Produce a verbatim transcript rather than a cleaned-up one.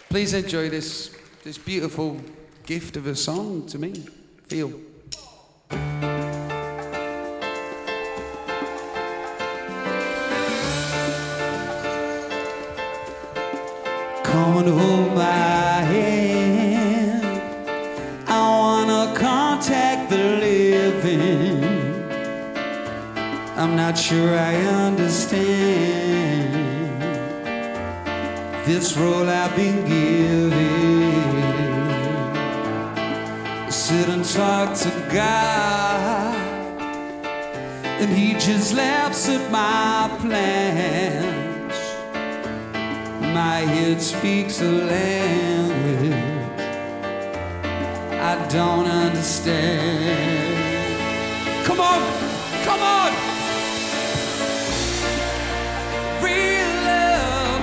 Please enjoy this, this beautiful gift of a song to me. Feel. Come and hold my hand. I wanna contact the living. I'm not sure I understand this role I've been given. Sit and talk to God, and He just laughs at my plans. My head speaks a language I don't understand. Come on, come on!